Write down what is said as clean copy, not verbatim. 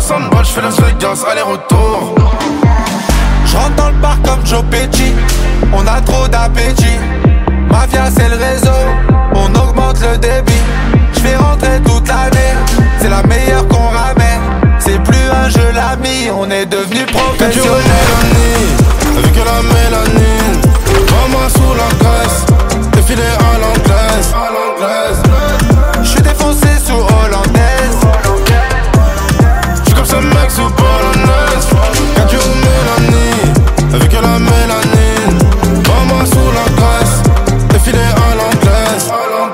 60 balles, j'fais Las Vegas, aller-retour. J'rentre dans le parc comme Joe Pesci. On a trop d'appétit. Mafia c'est le réseau.